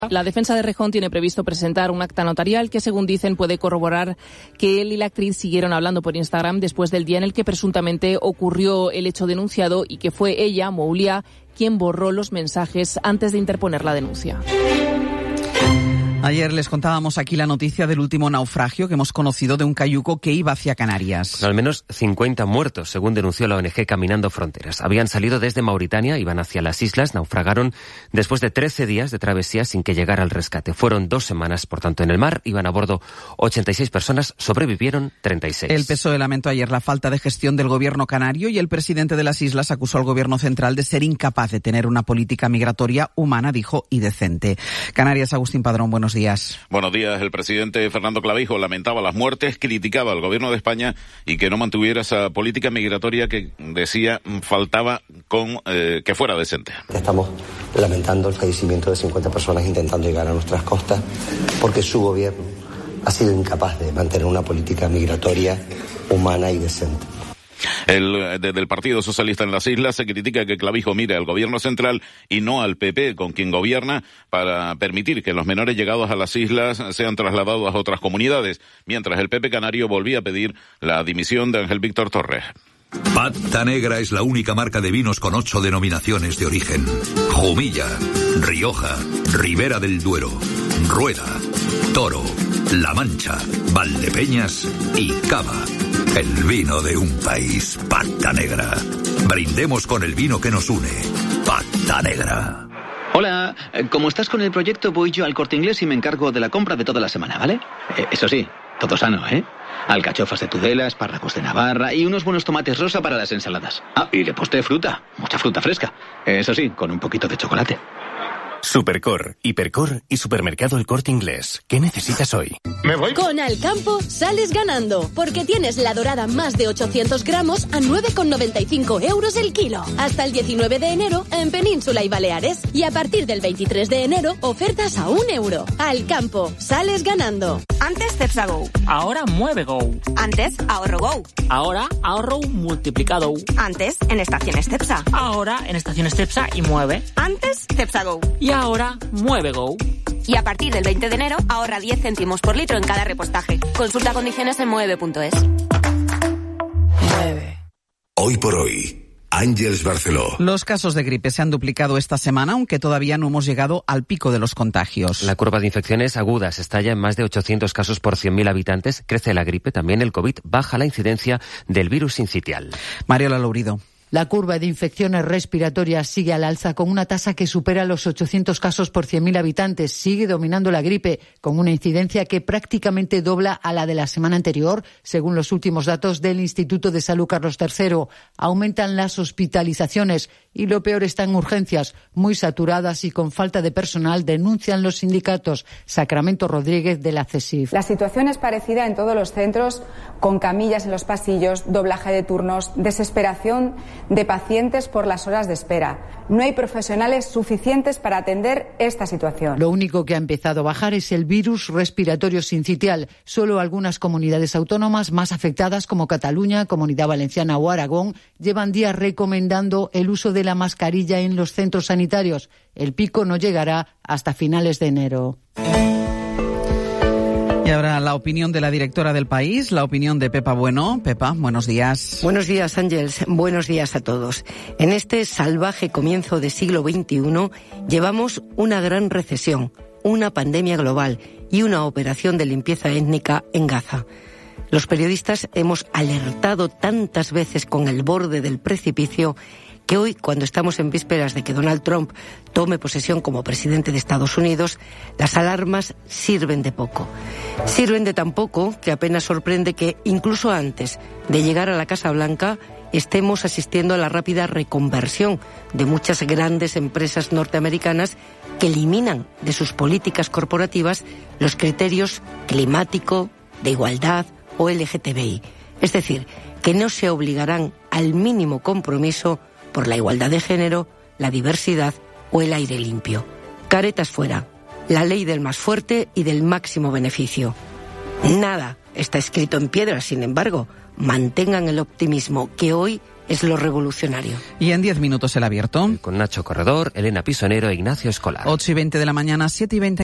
La defensa de Rejón tiene previsto presentar un acta notarial que, según dicen, puede corroborar que él y la actriz siguieron hablando por Instagram después del día en el que presuntamente ocurrió el hecho denunciado y que fue ella, Moulia, quien borró los mensajes antes de interponer la denuncia. Ayer les contábamos aquí la noticia del último naufragio que hemos conocido de un cayuco que iba hacia Canarias. Con al menos 50 muertos, según denunció la ONG Caminando Fronteras. Habían salido desde Mauritania, iban hacia las islas, naufragaron después de 13 días de travesía sin que llegara el rescate. Fueron 2 semanas, por tanto, en el mar. Iban a bordo 86 personas, sobrevivieron 36. El PSOE lamentó ayer la falta de gestión del gobierno canario y el presidente de las islas acusó al gobierno central de ser incapaz de tener una política migratoria humana, dijo, y decente. Canarias, Agustín Padrón, buenos días. Buenos días. El presidente Fernando Clavijo lamentaba las muertes, criticaba al gobierno de España y que no mantuviera esa política migratoria que decía faltaba que fuera decente. Estamos lamentando el fallecimiento de 50 personas intentando llegar a nuestras costas porque su gobierno ha sido incapaz de mantener una política migratoria humana y decente. Desde el Partido Socialista en las Islas se critica que Clavijo mire al gobierno central y no al PP, con quien gobierna, para permitir que los menores llegados a las islas sean trasladados a otras comunidades, mientras el PP canario volvía a pedir la dimisión de Ángel Víctor Torres. Pata Negra es la única marca de vinos con 8 denominaciones de origen. Jumilla, Rioja, Ribera del Duero, Rueda, Toro, La Mancha, Valdepeñas y Cava. El vino de un país, Pata Negra. Brindemos con el vino que nos une, Pata Negra. Hola, como estás con el proyecto, voy yo al Corte Inglés y me encargo de la compra de toda la semana, ¿vale? Eso sí, todo sano, ¿eh? Alcachofas de Tudela, espárragos de Navarra y unos buenos tomates rosa para las ensaladas. Ah, y de postre fruta, mucha fruta fresca. Eso sí, con un poquito de chocolate. Supercor, Hipercor y Supermercado El Corte Inglés. ¿Qué necesitas hoy? ¿Me voy? Con Alcampo sales ganando, porque tienes la dorada más de 800 gramos a 9,95 euros el kilo. Hasta el 19 de enero en Península y Baleares. Y a partir del 23 de enero, ofertas a 1 euro. Alcampo, sales ganando. Antes Cepsa Go. Ahora Mueve Go. Antes Ahorro Go. Ahora Ahorro multiplicado. Antes en Estaciones Cepsa. Ahora en Estaciones Cepsa y Mueve. Antes Cepsa Go. Y ahora Mueve Go. Y a partir del 20 de enero ahorra 10 céntimos por litro en cada repostaje. Consulta condiciones en mueve.es. Hoy por hoy, Ángeles Barceló. Los casos de gripe se han duplicado esta semana, aunque todavía no hemos llegado al pico de los contagios. La curva de infecciones agudas está ya en más de 800 casos por 100.000 habitantes. Crece la gripe, también el COVID, baja la incidencia del virus sincitial. Mariola Lourido. La curva de infecciones respiratorias sigue al alza con una tasa que supera los 800 casos por 100.000 habitantes. Sigue dominando la gripe con una incidencia que prácticamente dobla a la de la semana anterior, según los últimos datos del Instituto de Salud Carlos III. Aumentan las hospitalizaciones y lo peor está en urgencias, muy saturadas y con falta de personal, denuncian los sindicatos. Sacramento Rodríguez de la CESIF. La situación es parecida en todos los centros, con camillas en los pasillos, doblaje de turnos, desesperación de pacientes por las horas de espera. No hay profesionales suficientes para atender esta situación. Lo único que ha empezado a bajar es el virus respiratorio sincitial. Solo algunas comunidades autónomas más afectadas, como Cataluña, Comunidad Valenciana o Aragón, llevan días recomendando el uso de la mascarilla en los centros sanitarios. El pico no llegará hasta finales de enero. Y ahora la opinión de la directora del País, la opinión de Pepa Bueno. Pepa, buenos días. Buenos días, Ángeles. Buenos días a todos. En este salvaje comienzo del siglo XXI llevamos una gran recesión, una pandemia global y una operación de limpieza étnica en Gaza. Los periodistas hemos alertado tantas veces con el borde del precipicio que hoy, cuando estamos en vísperas de que Donald Trump tome posesión como presidente de Estados Unidos, las alarmas sirven de poco. Sirven de tan poco que apenas sorprende que, incluso antes de llegar a la Casa Blanca, estemos asistiendo a la rápida reconversión de muchas grandes empresas norteamericanas que eliminan de sus políticas corporativas los criterios climático, de igualdad o LGTBI. Es decir, que no se obligarán al mínimo compromiso por la igualdad de género, la diversidad o el aire limpio. Caretas fuera. La ley del más fuerte y del máximo beneficio. Nada está escrito en piedra, sin embargo. Mantengan el optimismo, que hoy es lo revolucionario. Y en 10 minutos el abierto. Con Nacho Corredor, Elena Pisonero e Ignacio Escolar. 8:20 de la mañana, 7:20.